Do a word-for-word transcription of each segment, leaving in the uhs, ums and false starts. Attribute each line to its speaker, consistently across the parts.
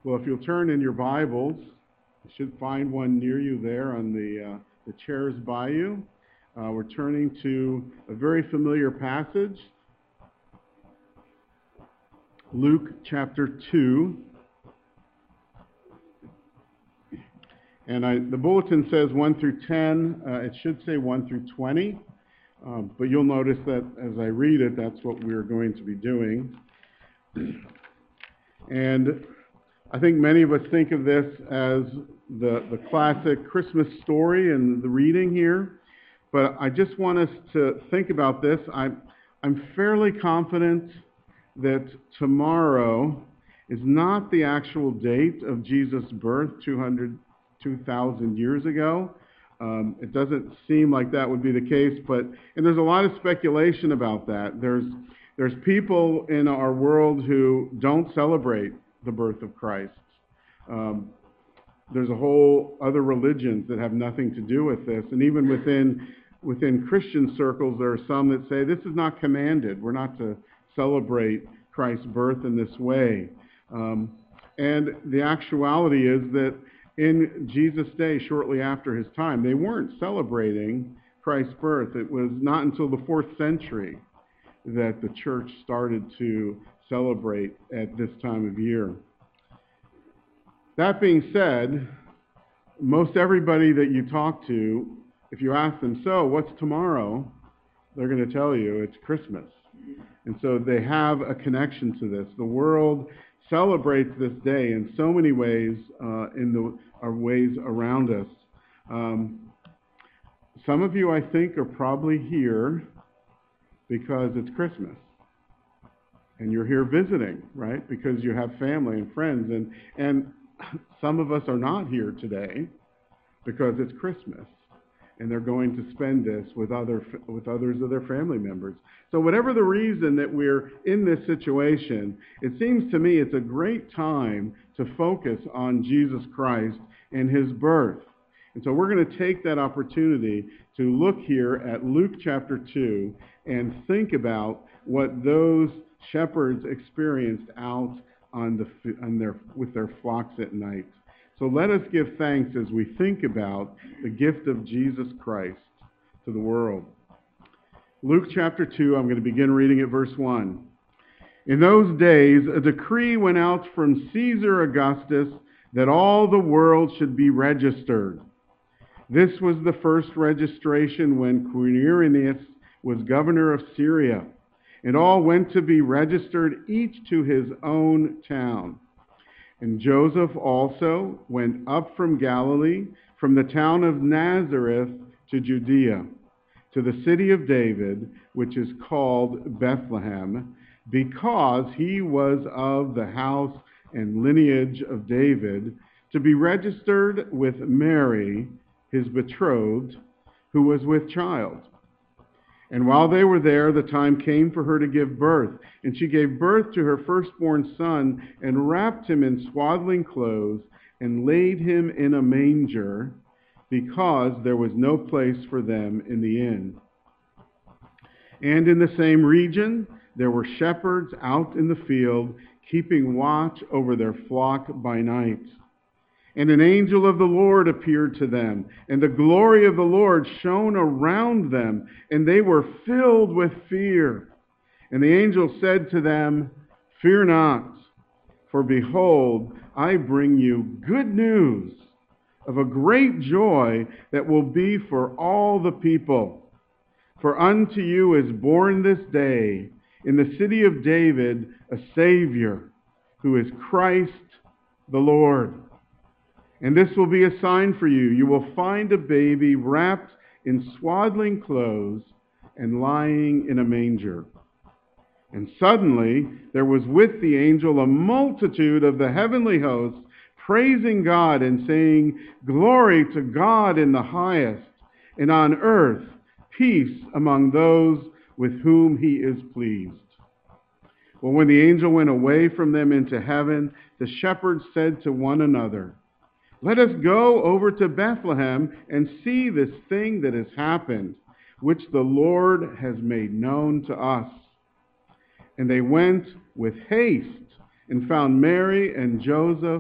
Speaker 1: Well, if you'll turn in your Bibles, you should find one near you there on the, uh, the chairs by you. Uh, we're turning to a very familiar passage, Luke chapter two. And I, the bulletin says one through ten. Uh, it should say one through twenty. Um, but you'll notice that as I read it, that's what we're going to be doing. And I think many of us think of this as the, the classic Christmas story and the reading here. But I just want us to think about this. I'm, I'm fairly confident that tomorrow is not the actual date of Jesus' birth two hundred, two thousand years ago. Um, it doesn't seem like that would be the case, but and there's a lot of speculation about that. There's there's people in our world who don't celebrate the birth of Christ. Um, there's a whole other religions that have nothing to do with this, and even within within Christian circles, there are some that say this is not commanded. We're not to celebrate Christ's birth in this way. Um, and the actuality is that in Jesus' day, shortly after his time, they weren't celebrating Christ's birth. It was not until the fourth century that the church started to celebrate at this time of year. That being said, most everybody that you talk to, if you ask them, so what's tomorrow? They're going to tell you it's Christmas. And so they have a connection to this. The world celebrates this day in so many ways, uh, in the our ways around us. Um, some of you, I think, are probably here because it's Christmas. And you're here visiting, right? Because you have family and friends. And, and some of us are not here today because it's Christmas. And they're going to spend this with other with others of their family members. So whatever the reason that we're in this situation, it seems to me it's a great time to focus on Jesus Christ and his birth. And so we're going to take that opportunity to look here at Luke chapter two and think about what those shepherds experienced out on the on their with their flocks at night. So let us give thanks as we think about the gift of Jesus Christ to the world. Luke chapter two, I'm going to begin reading at verse one. In those days, a decree went out from Caesar Augustus that all the world should be registered. This was the first registration when Quirinius was governor of Syria, and all went to be registered, each to his own town. And Joseph also went up from Galilee, from the town of Nazareth to Judea, to the city of David, which is called Bethlehem, because he was of the house and lineage of David, to be registered with Mary, his betrothed, who was with child. And while they were there, the time came for her to give birth. And she gave birth to her firstborn son, and wrapped him in swaddling clothes, and laid him in a manger, because there was no place for them in the inn. And in the same region, there were shepherds out in the field, keeping watch over their flock by night. And an angel of the Lord appeared to them, and the glory of the Lord shone around them, and they were filled with fear. And the angel said to them, "Fear not, for behold, I bring you good news of a great joy that will be for all the people. For unto you is born this day in the city of David a Savior, who is Christ the Lord. And this will be a sign for you. You will find a baby wrapped in swaddling clothes and lying in a manger." And suddenly there was with the angel a multitude of the heavenly hosts, praising God and saying, "Glory to God in the highest, and on earth peace among those with whom he is pleased." Well, when the angel went away from them into heaven, the shepherds said to one another, "Let us go over to Bethlehem and see this thing that has happened, which the Lord has made known to us." And they went with haste and found Mary and Joseph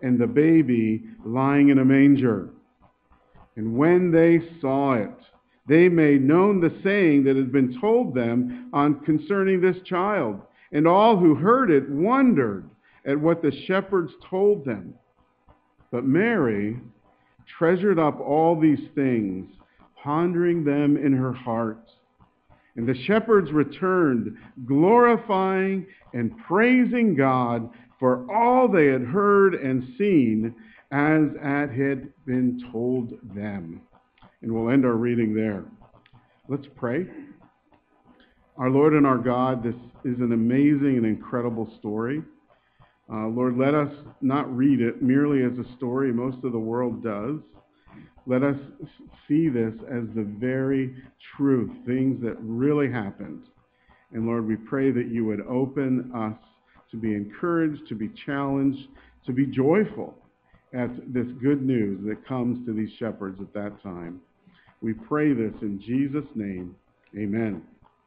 Speaker 1: and the baby lying in a manger. And when they saw it, they made known the saying that had been told them on concerning this child. And all who heard it wondered at what the shepherds told them. But Mary treasured up all these things, pondering them in her heart. And the shepherds returned, glorifying and praising God for all they had heard and seen as it had been told them. And we'll end our reading there. Let's pray. Our Lord and our God, this is an amazing and incredible story. Uh, Lord, let us not read it merely as a story. Most of the world does. Let us see this as the very truth, things that really happened. And Lord, we pray that you would open us to be encouraged, to be challenged, to be joyful at this good news that comes to these shepherds at that time. We pray this in Jesus' name. Amen.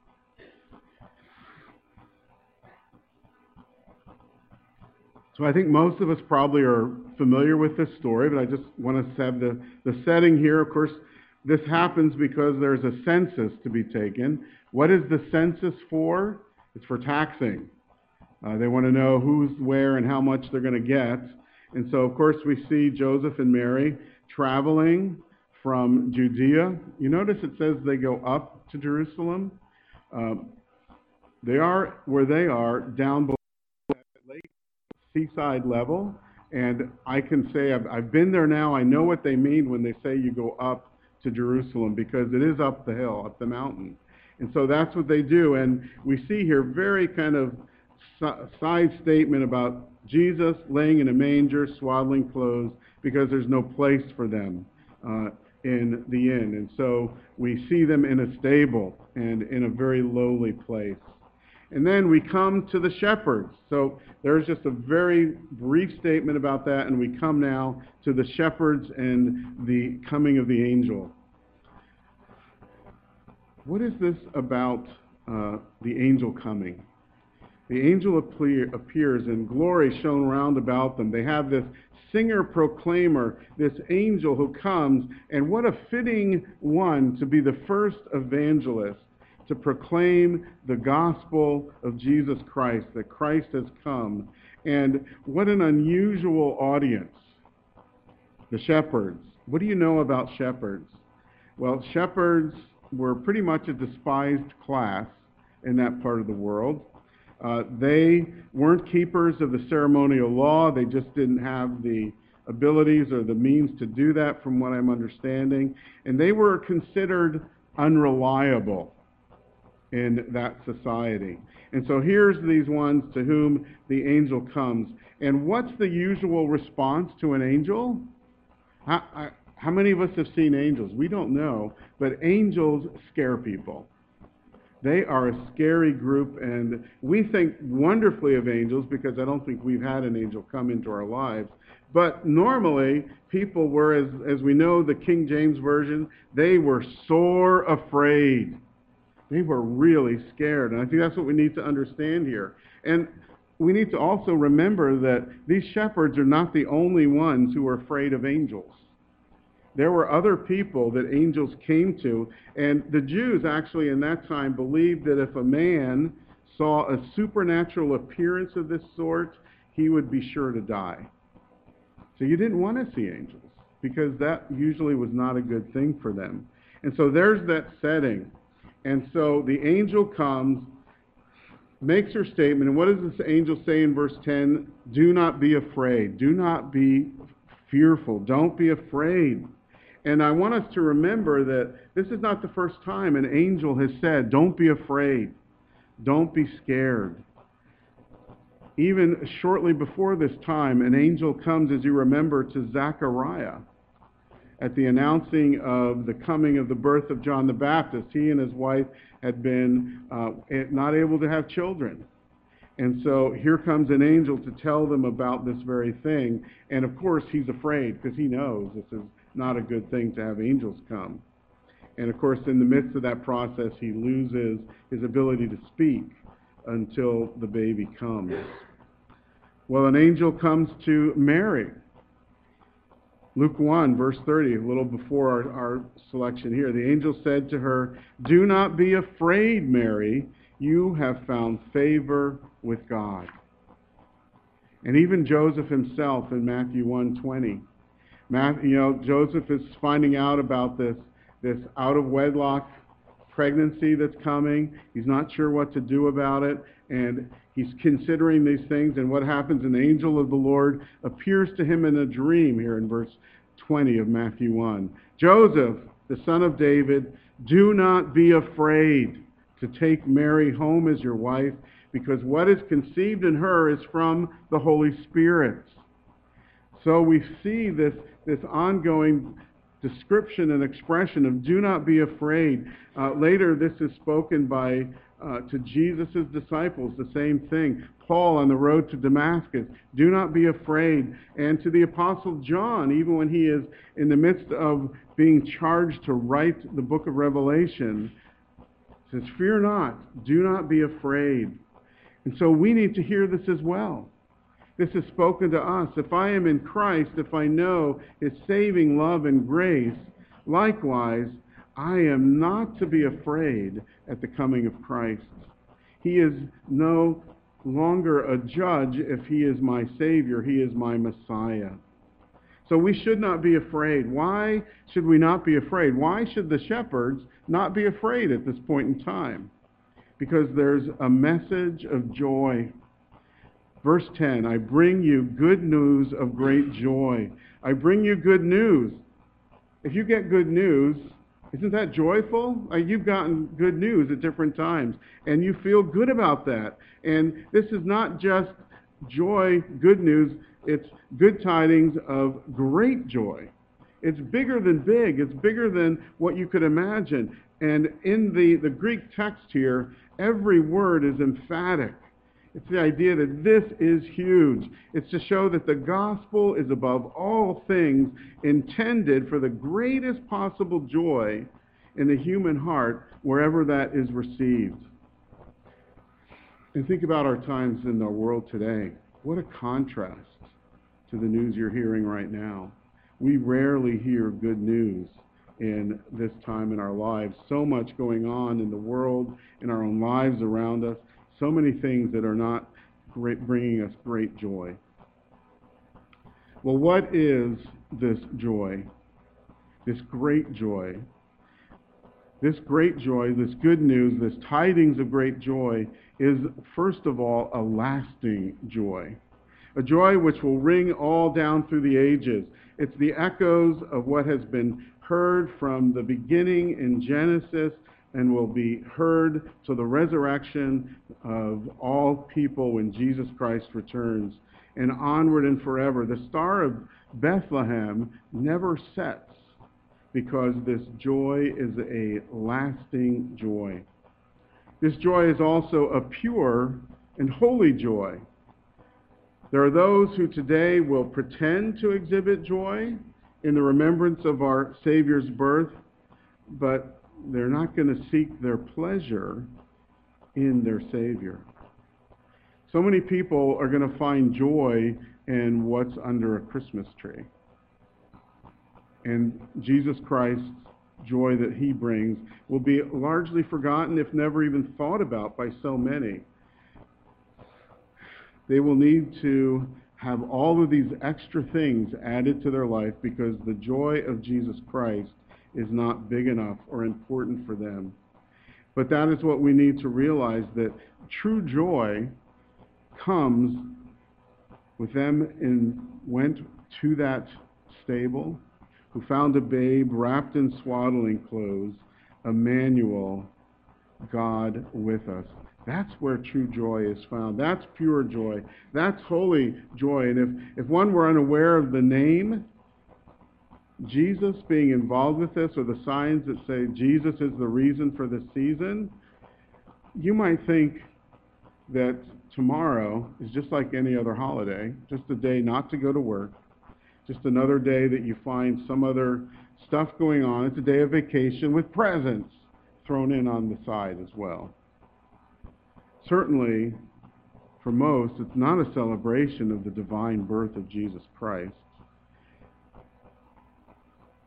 Speaker 1: So I think most of us probably are familiar with this story, but I just want to have the, the setting here. Of course, this happens because there's a census to be taken. What is the census for? It's for taxing. Uh, they want to know who's where and how much they're going to get. And so, of course, we see Joseph and Mary traveling from Judea. You notice it says they go up to Jerusalem. Um, they are where they are down below lake seaside level, and I can say I've, I've been there now. I know what they mean when they say you go up to Jerusalem, because it is up the hill, up the mountain. And so that's what they do. And we see here very kind of side statement about Jesus laying in a manger, swaddling clothes, because there's no place for them uh, in the inn. And so we see them in a stable and in a very lowly place. And then we come to the shepherds. So there's just a very brief statement about that, and we come now to the shepherds and the coming of the angel. What is this about uh, the angel coming? The angel appear, appears and glory shone round about them. They have this singer-proclaimer, this angel who comes, and what a fitting one to be the first evangelist, to proclaim the gospel of Jesus Christ, that Christ has come. And what an unusual audience. The shepherds. What do you know about shepherds? Well, shepherds were pretty much a despised class in that part of the world. Uh, they weren't keepers of the ceremonial law. They just didn't have the abilities or the means to do that, from what I'm understanding. And they were considered unreliable in that society. And so here's these ones to whom the angel comes. And what's the usual response to an angel? How, I, how many of us have seen angels? We don't know, but angels scare people. They are a scary group, and we think wonderfully of angels because I don't think we've had an angel come into our lives. But normally, people were, as, as we know, the King James Version, they were sore afraid. They were really scared, and I think that's what we need to understand here. And we need to also remember that these shepherds are not the only ones who are afraid of angels. There were other people that angels came to, and the Jews actually in that time believed that if a man saw a supernatural appearance of this sort, he would be sure to die. So you didn't want to see angels, because that usually was not a good thing for them. And so there's that setting. And so the angel comes, makes her statement, and what does this angel say in verse ten? Do not be afraid. Do not be fearful. Don't be afraid. And I want us to remember that this is not the first time an angel has said, don't be afraid. Don't be scared. Even shortly before this time, an angel comes, as you remember, to Zechariah at the announcing of the coming of the birth of John the Baptist. He and his wife had been uh, not able to have children. And so here comes an angel to tell them about this very thing. And of course, he's afraid because he knows this is not a good thing to have angels come. And of course, in the midst of that process, he loses his ability to speak until the baby comes. Well, an angel comes to Mary, Luke one, verse thirty, a little before our, our selection here. The angel said to her, "Do not be afraid, Mary. You have found favor with God." And even Joseph himself in Matthew one twenty. Matthew, you know, Joseph is finding out about this, this out-of-wedlock pregnancy that's coming. He's not sure what to do about it, and he's considering these things, and what happens, an angel of the Lord appears to him in a dream here in verse twenty of Matthew one. "Joseph, the son of David, do not be afraid to take Mary home as your wife, because what is conceived in her is from the Holy Spirit." So we see this, this ongoing description and expression of do not be afraid. Uh, later, this is spoken by uh, to Jesus' disciples, the same thing. Paul on the road to Damascus, do not be afraid. And to the Apostle John, even when he is in the midst of being charged to write the book of Revelation, says, "Fear not, do not be afraid." And so we need to hear this as well. This is spoken to us. If I am in Christ, if I know his saving love and grace, likewise, I am not to be afraid at the coming of Christ. He is no longer a judge if he is my Savior. He is my Messiah. So we should not be afraid. Why should we not be afraid? Why should the shepherds not be afraid at this point in time? Because there's a message of joy. Verse ten, "I bring you good news of great joy." I bring you good news. If you get good news, isn't that joyful? Uh, you've gotten good news at different times, and you feel good about that. And this is not just joy, good news. It's good tidings of great joy. It's bigger than big. It's bigger than what you could imagine. And in the, the Greek text here, every word is emphatic. It's the idea that this is huge. It's to show that the gospel is above all things intended for the greatest possible joy in the human heart wherever that is received. And think about our times in our world today. What a contrast to the news you're hearing right now. We rarely hear good news in this time in our lives. So much going on in the world, in our own lives around us. So many things that are not great, bringing us great joy. Well, what is this joy? This great joy? This great joy, this good news, this tidings of great joy is, first of all, a lasting joy. A joy which will ring all down through the ages. It's the echoes of what has been heard from the beginning in Genesis and will be heard to the resurrection of all people when Jesus Christ returns, and onward and forever. The star of Bethlehem never sets because this joy is a lasting joy. This joy is also a pure and holy joy. There are those who today will pretend to exhibit joy in the remembrance of our Savior's birth, but they're not going to seek their pleasure in their Savior. So many people are going to find joy in what's under a Christmas tree. And Jesus Christ's joy that he brings will be largely forgotten, if never even thought about by so many. They will need to have all of these extra things added to their life because the joy of Jesus Christ is not big enough or important for them. But that is what we need to realize, that true joy comes with them in went to that stable, who found a babe wrapped in swaddling clothes, Emmanuel, God with us. That's where true joy is found. That's pure joy. That's holy joy. And if, if one were unaware of the name Jesus being involved with this, or the signs that say Jesus is the reason for this season, you might think that tomorrow is just like any other holiday, just a day not to go to work, just another day that you find some other stuff going on. It's a day of vacation with presents thrown in on the side as well. Certainly, for most, it's not a celebration of the divine birth of Jesus Christ.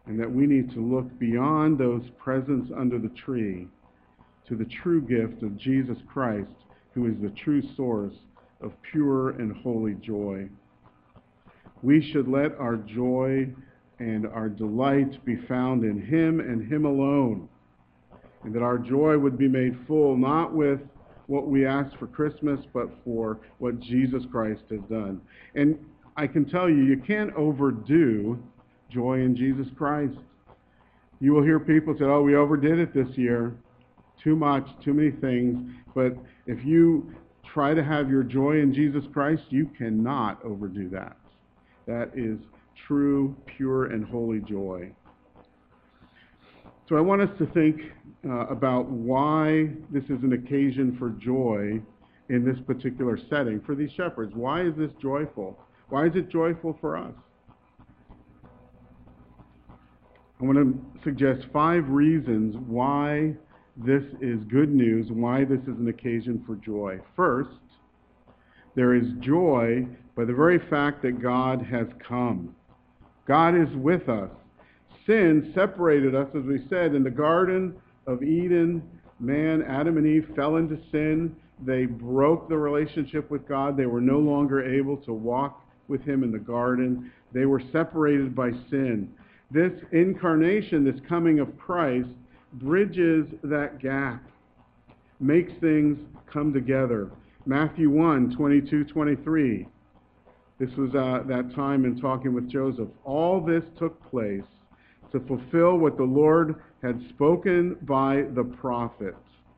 Speaker 1: and that we need to look beyond those presents under the tree to the true gift of Jesus Christ, who is the true source of pure and holy joy. We should let our joy and our delight be found in him and him alone, and that our joy would be made full, not with what we ask for Christmas, but for what Jesus Christ has done. And I can tell you, you can't overdo joy in Jesus Christ. You will hear people say, oh, we overdid it this year. Too much, too many things. But if you try to have your joy in Jesus Christ, you cannot overdo that. That is true, pure, and holy joy. So I want us to think uh, about why this is an occasion for joy in this particular setting for these shepherds. Why is this joyful? Why is it joyful for us? I want to suggest five reasons why this is good news, why this is an occasion for joy. First, there is joy by the very fact that God has come. God is with us. Sin separated us, as we said, in the Garden of Eden. Man, Adam and Eve, fell into sin. They broke the relationship with God. They were no longer able to walk with him in the garden. They were separated by sin. This incarnation, this coming of Christ, bridges that gap, makes things come together. Matthew one, twenty-two, twenty-three. This was uh, that time in talking with Joseph. All this took place to fulfill what the Lord had spoken by the prophets.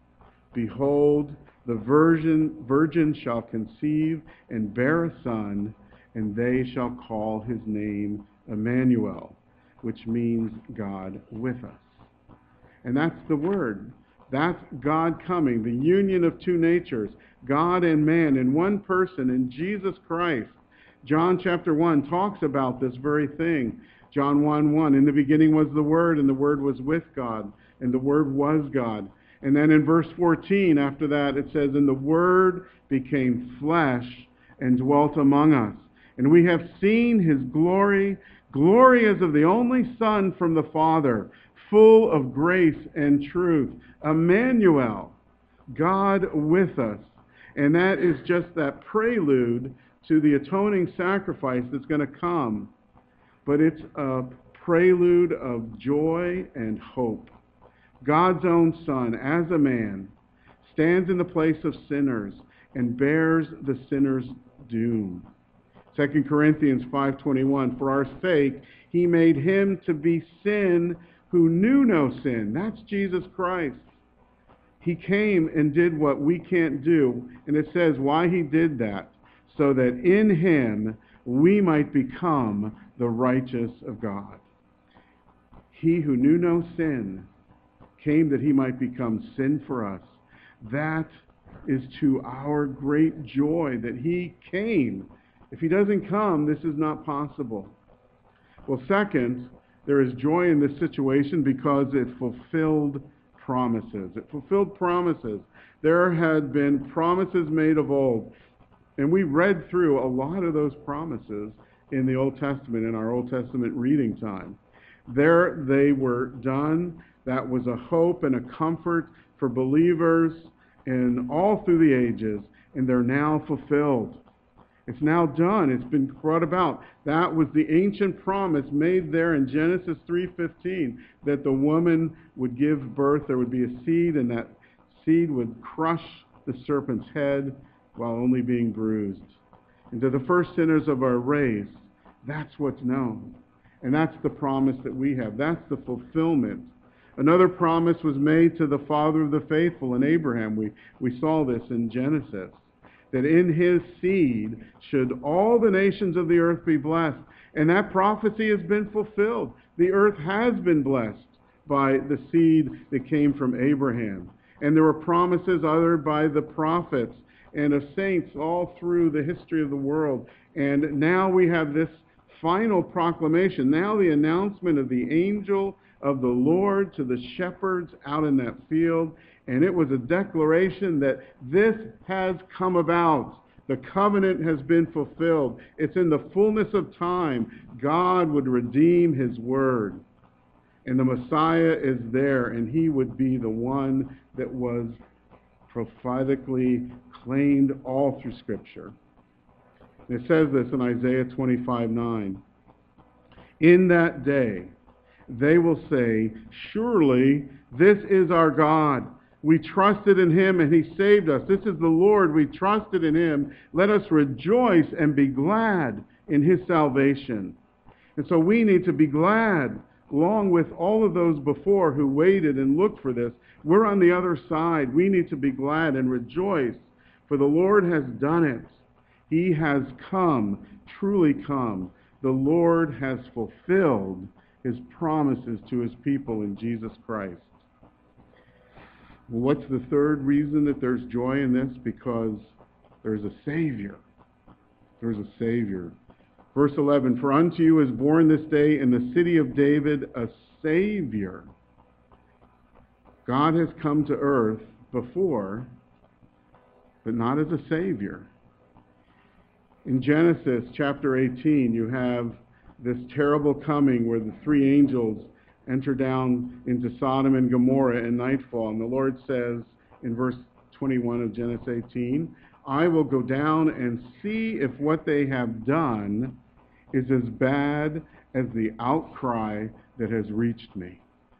Speaker 1: Behold, the virgin, virgin shall conceive and bear a son, and they shall call his name Emmanuel, which means God with us. And that's the word. That's God coming, the union of two natures, God and man in one person, in Jesus Christ. John chapter one talks about this very thing. John one one, in the beginning was the Word, and the Word was with God, and the Word was God. And then in verse fourteen, after that, it says, and the Word became flesh and dwelt among us. And we have seen his glory, glory as of the only Son from the Father, full of grace and truth. Emmanuel, God with us. And that is just that prelude to the atoning sacrifice that's going to come. But it's a prelude of joy and hope. God's own Son, as a man, stands in the place of sinners and bears the sinner's doom. Second Corinthians five twenty-one, for our sake he made him to be sin who knew no sin. That's Jesus Christ. He came and did what we can't do. And it says why he did that, so that in him we might become the righteous of God. He who knew no sin came that he might become sin for us. That is to our great joy that he came. If he doesn't come, this is not possible. Well, second, there is joy in this situation because it fulfilled promises. It fulfilled promises. There had been promises made of old. And we read through a lot of those promises in the Old Testament, in our Old Testament reading time. There they were done. That was a hope and a comfort for believers and all through the ages, and they're now fulfilled. It's now done. It's been brought about. That was the ancient promise made there in Genesis three fifteen, that the woman would give birth. There would be a seed, and that seed would crush the serpent's head while only being bruised. And to the first sinners of our race, that's what's known. And that's the promise that we have. That's the fulfillment. Another promise was made to the father of the faithful in Abraham. We, we saw this in Genesis, that in his seed should all the nations of the earth be blessed. And that prophecy has been fulfilled. The earth has been blessed by the seed that came from Abraham. And there were promises uttered by the prophets and of saints all through the history of the world. And now we have this final proclamation, now the announcement of the angel of the Lord to the shepherds out in that field. And it was a declaration that this has come about. The covenant has been fulfilled. It's in the fullness of time. God would redeem his word. And the Messiah is there, and he would be the one that was prophetically claimed all through Scripture. And it says this in Isaiah twenty-five nine. In that day, they will say, surely this is our God. We trusted in him and he saved us. This is the Lord. We trusted in him. Let us rejoice and be glad in his salvation. And so we need to be glad, along with all of those before who waited and looked for this. We're on the other side. We need to be glad and rejoice, for the Lord has done it. He has come, truly come. The Lord has fulfilled his promises to his people in Jesus Christ. What's the third reason that there's joy in this? Because there's a Savior. There's a Savior. Verse eleven, for unto you is born this day in the city of David a Savior. God has come to earth before, but not as a Savior. In Genesis chapter eighteen, you have this terrible coming where the three angels enter down into Sodom and Gomorrah in nightfall. And the Lord says in verse twenty-one of Genesis eighteen, I will go down and see if what they have done is as bad as the outcry that has reached me.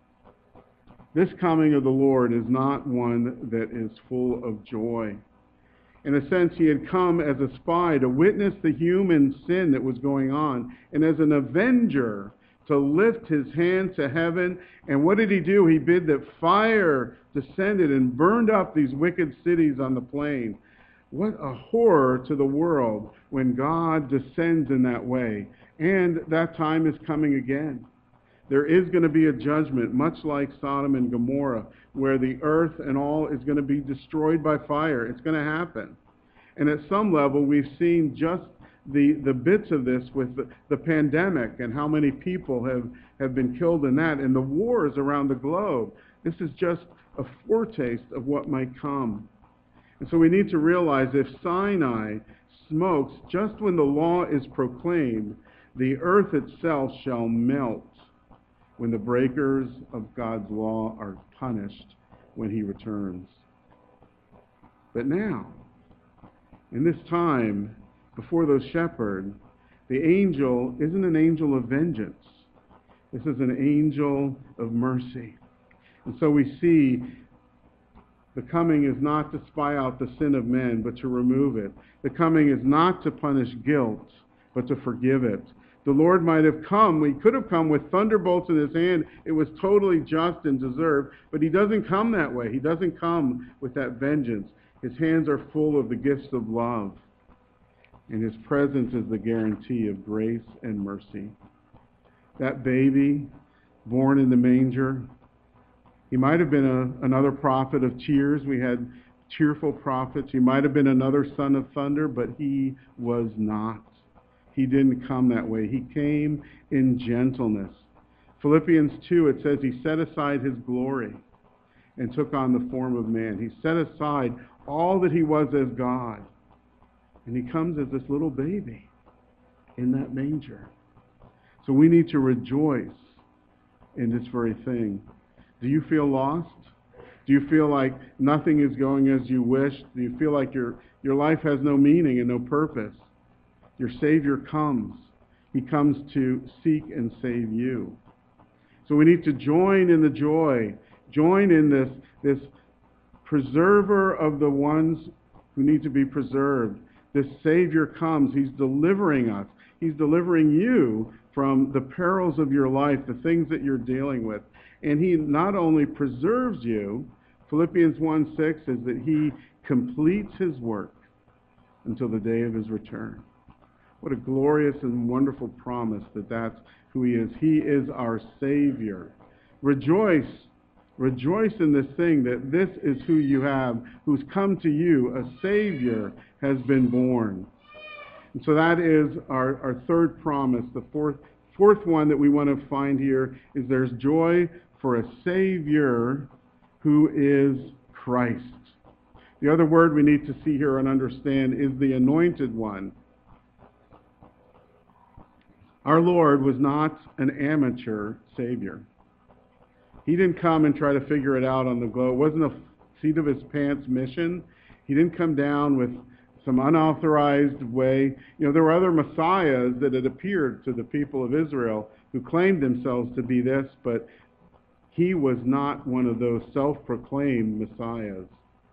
Speaker 1: This coming of the Lord is not one that is full of joy. In a sense, he had come as a spy to witness the human sin that was going on, and as an avenger to lift his hand to heaven. And what did he do? He bid that fire descended and burned up these wicked cities on the plain. What a horror to the world when God descends in that way. And that time is coming again. There is going to be a judgment, much like Sodom and Gomorrah, where the earth and all is going to be destroyed by fire. It's going to happen. And at some level, we've seen just the, the bits of this with the, the pandemic and how many people have, have been killed in that, and the wars around the globe. This is just a foretaste of what might come. And so we need to realize if Sinai smokes just when the law is proclaimed, the earth itself shall melt when the breakers of God's law are punished when he returns. But now, in this time, before those shepherds, the angel isn't an angel of vengeance. This is an angel of mercy. And so we see the coming is not to spy out the sin of men, but to remove it. The coming is not to punish guilt, but to forgive it. The Lord might have come. He could have come with thunderbolts in his hand. It was totally just and deserved. But he doesn't come that way. He doesn't come with that vengeance. His hands are full of the gifts of love. And his presence is the guarantee of grace and mercy. That baby born in the manger, he might have been a, another prophet of tears. We had tearful prophets. He might have been another son of thunder, but he was not. He didn't come that way. He came in gentleness. Philippians two, it says he set aside his glory and took on the form of man. He set aside all that he was as God. And he comes as this little baby in that manger. So we need to rejoice in this very thing. Do you feel lost? Do you feel like nothing is going as you wish? Do you feel like your, your life has no meaning and no purpose? Your Savior comes. He comes to seek and save you. So we need to join in the joy, join in this, this preserver of the ones who need to be preserved. This Savior comes. He's delivering us. He's delivering you from the perils of your life, the things that you're dealing with. And he not only preserves you, Philippians one six says that he completes his work until the day of his return. What a glorious and wonderful promise that that's who he is. He is our Savior. Rejoice. Rejoice in this thing that this is who you have, who's come to you. A Savior has been born. And so that is our, our third promise. The fourth, fourth one that we want to find here is there's joy for a Savior who is Christ. The other word we need to see here and understand is the Anointed One. Our Lord was not an amateur Savior. He didn't come and try to figure it out on the globe. It wasn't a seat of his pants mission. He didn't come down with some unauthorized way. You know, there were other messiahs that had appeared to the people of Israel who claimed themselves to be this, but he was not one of those self-proclaimed messiahs.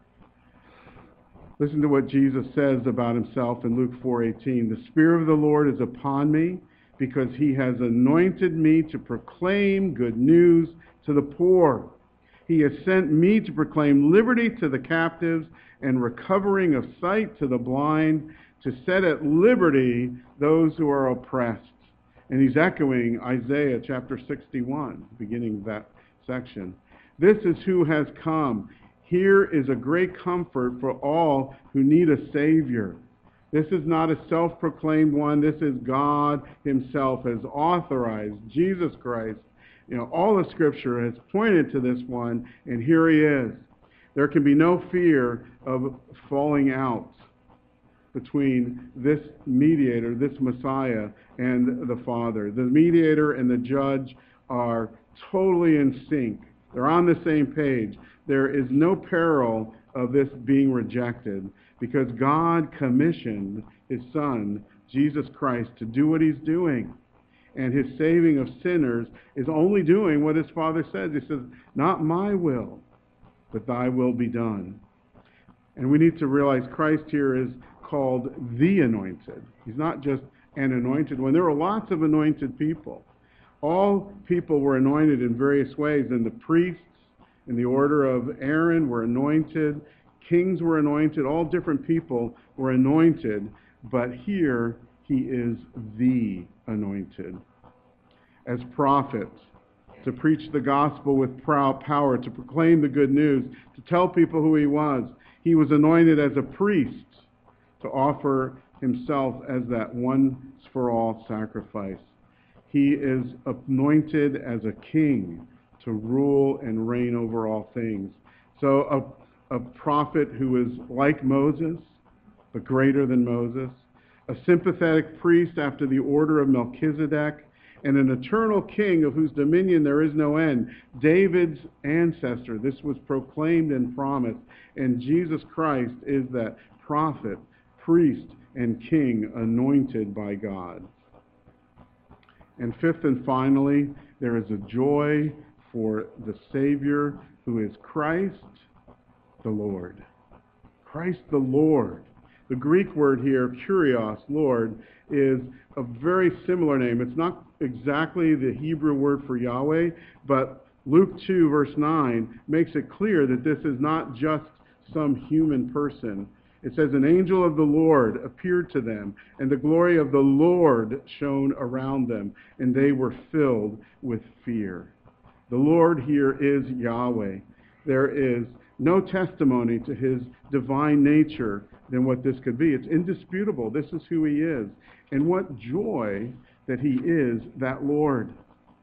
Speaker 1: Listen to what Jesus says about himself in Luke four eighteen. The Spirit of the Lord is upon me because he has anointed me to proclaim good news to the poor. He has sent me to proclaim liberty to the captives and recovering of sight to the blind, to set at liberty those who are oppressed. And he's echoing Isaiah chapter sixty-one, beginning of that section. This is who has come. Here is a great comfort for all who need a Savior. This is not a self-proclaimed one. This is God himself has authorized Jesus Christ. You know, all the Scripture has pointed to this one, and here he is. There can be no fear of falling out between this mediator, this Messiah, and the Father. The mediator and the judge are totally in sync. They're on the same page. There is no peril of this being rejected because God commissioned his Son, Jesus Christ, to do what he's doing. And his saving of sinners is only doing what his Father says. He says, not my will, but thy will be done. And we need to realize Christ here is called the Anointed. He's not just an anointed one. There were lots of anointed people. All people were anointed in various ways, and the priests in the order of Aaron were anointed. Kings were anointed. All different people were anointed. But here he is the Anointed. As prophet, to preach the gospel with power, to proclaim the good news, to tell people who he was. He was anointed as a priest to offer himself as that once-for-all sacrifice. He is anointed as a king to rule and reign over all things. So a, a prophet who is like Moses, but greater than Moses, a sympathetic priest after the order of Melchizedek, and an eternal king of whose dominion there is no end. David's ancestor. This was proclaimed and promised. And Jesus Christ is that prophet, priest, and king anointed by God. And fifth and finally, there is a joy for the Savior who is Christ the Lord. Christ the Lord. The Greek word here, kurios, Lord, is a very similar name. It's not exactly the Hebrew word for Yahweh, but Luke two, verse nine, makes it clear that this is not just some human person. It says, an angel of the Lord appeared to them, and the glory of the Lord shone around them, and they were filled with fear. The Lord here is Yahweh. There is no testimony to his divine nature than what this could be. It's indisputable. This is who he is. And what joy that he is that Lord.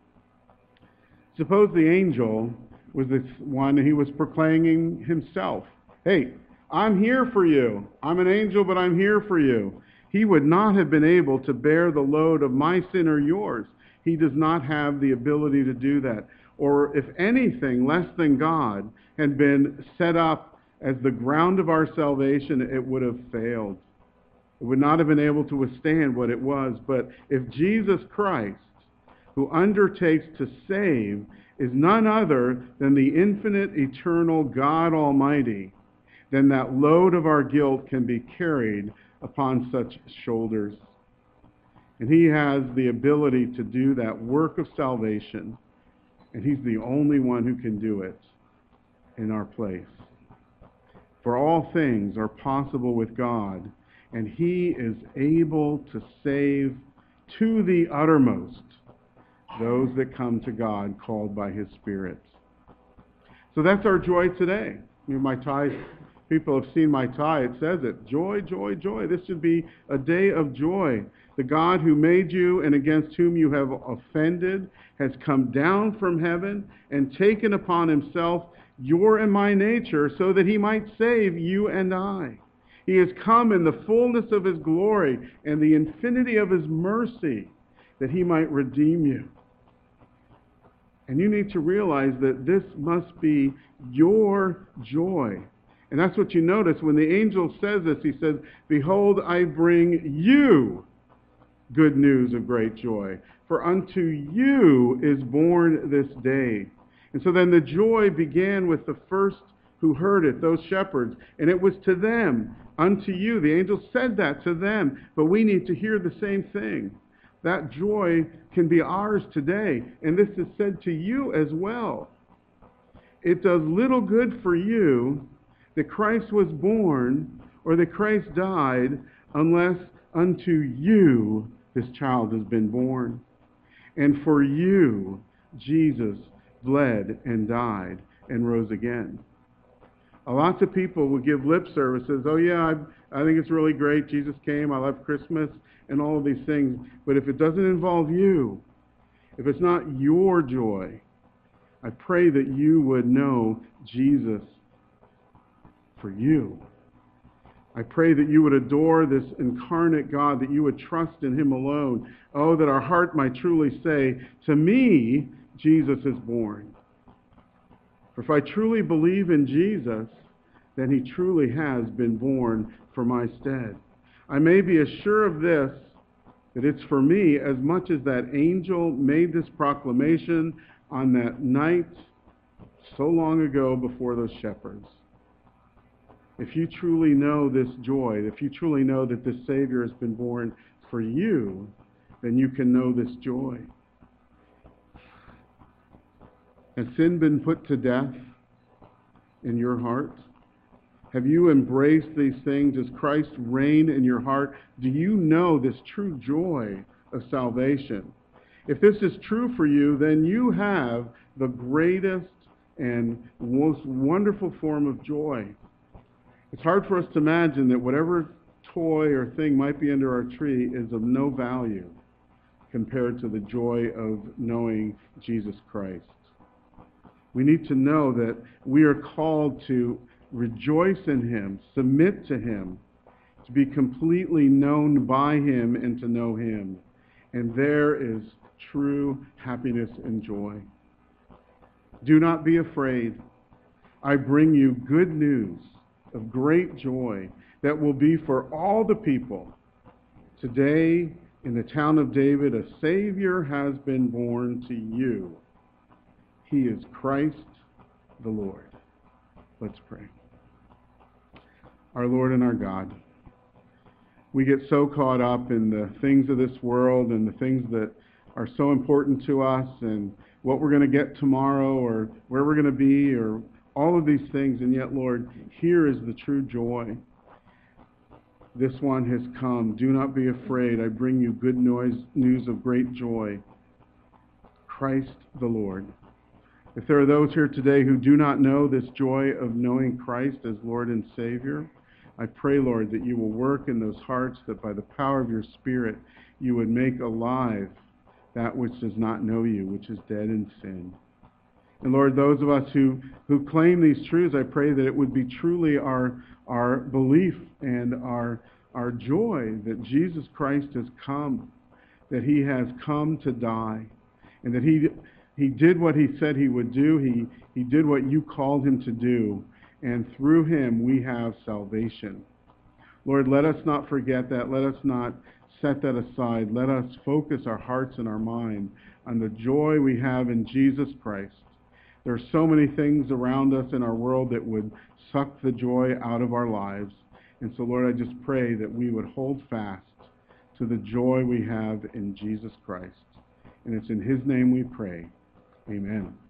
Speaker 1: Suppose the angel was this one, and he was proclaiming himself. Hey, I'm here for you. I'm an angel, but I'm here for you. He would not have been able to bear the load of my sin or yours. He does not have the ability to do that. Or if anything less than God had been set up as the ground of our salvation, it would have failed. It would not have been able to withstand what it was. But if Jesus Christ, who undertakes to save, is none other than the infinite, eternal God Almighty, then that load of our guilt can be carried upon such shoulders. And he has the ability to do that work of salvation. And he's the only one who can do it in our place. For all things are possible with God, and he is able to save to the uttermost those that come to God called by his Spirit. So that's our joy today. I mean, my tie, people have seen my tie. It says it. Joy, joy, joy. This should be a day of joy. The God who made you and against whom you have offended has come down from heaven and taken upon himself your and my nature so that he might save you and I. He has come in the fullness of his glory and the infinity of his mercy that he might redeem you. And you need to realize that this must be your joy. And that's what you notice when the angel says this. He says, behold, I bring you good news of great joy. For unto you is born this day. And so then the joy began with the first who heard it, those shepherds. And it was to them, unto you. The angel said that to them. But we need to hear the same thing. That joy can be ours today. And this is said to you as well. It does little good for you that Christ was born or that Christ died unless unto you this child has been born. And for you, Jesus bled and died and rose again. A lot of people will give lip services. Oh yeah, I, I think it's really great. Jesus came. I love Christmas and all of these things. But if it doesn't involve you, if it's not your joy, I pray that you would know Jesus for you. I pray that you would adore this incarnate God, that you would trust in him alone. Oh, that our heart might truly say, to me, Jesus is born. For if I truly believe in Jesus, then he truly has been born for my stead. I may be as sure of this, that it's for me as much as that angel made this proclamation on that night so long ago before those shepherds. If you truly know this joy, if you truly know that this Savior has been born for you, then you can know this joy. Has sin been put to death in your heart? Have you embraced these things? Does Christ reign in your heart? Do you know this true joy of salvation? If this is true for you, then you have the greatest and most wonderful form of joy. It's hard for us to imagine that whatever toy or thing might be under our tree is of no value compared to the joy of knowing Jesus Christ. We need to know that we are called to rejoice in him, submit to him, to be completely known by him and to know him. And there is true happiness and joy. Do not be afraid. I bring you good news of great joy that will be for all the people. Today, in the town of David, a Savior has been born to you. He is Christ the Lord. Let's pray. Our Lord and our God, we get so caught up in the things of this world and the things that are so important to us and what we're going to get tomorrow or where we're going to be or all of these things. And yet, Lord, here is the true joy. This one has come. Do not be afraid. I bring you good noise, news of great joy. Christ the Lord. If there are those here today who do not know this joy of knowing Christ as Lord and Savior, I pray, Lord, that you will work in those hearts, that by the power of your Spirit, you would make alive that which does not know you, which is dead in sin. And Lord, those of us who, who claim these truths, I pray that it would be truly our, our belief and our, our joy that Jesus Christ has come, that he has come to die, and that he, he did what he said he would do. He, he did what you called him to do. And through him we have salvation. Lord, let us not forget that. Let us not set that aside. Let us focus our hearts and our mind on the joy we have in Jesus Christ. There are so many things around us in our world that would suck the joy out of our lives. And so, Lord, I just pray that we would hold fast to the joy we have in Jesus Christ. And it's in his name we pray. Amen.